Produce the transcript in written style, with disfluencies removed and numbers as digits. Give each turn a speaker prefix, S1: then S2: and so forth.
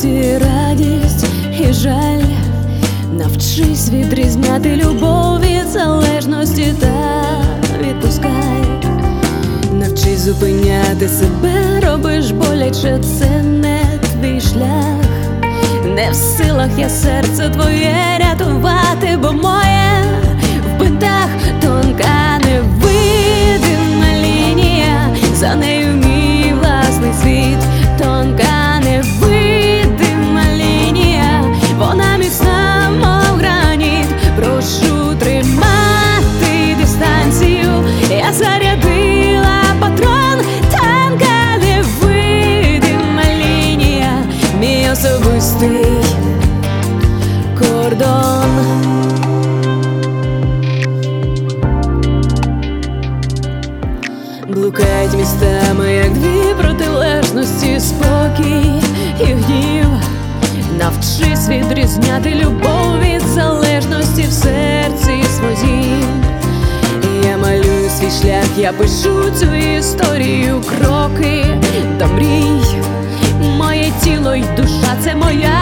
S1: реальності радість і жаль. Навчись відрізняти любов від залежності та відпускай. Навчись зупиняти себе, робиш боляче, це не твій шлях. Не в силах я серце твоє рятувати, бо моє в бинтах тонка невидима лінія, за нею мій власний світ. Тонка невидима лінія, вона міцна, мов граніт. Прошу тримати дистанцію, я зарядила патрон. Тонка невидима лінія, мій особистий кордон. Блукають містами, як дві протилежності, спокій і гнів. Навчись відрізняти любов від залежності в серці своїм. Я малюю свій шлях, я пишу цю історію, кроки до мрій. Моє тіло й душа — це моя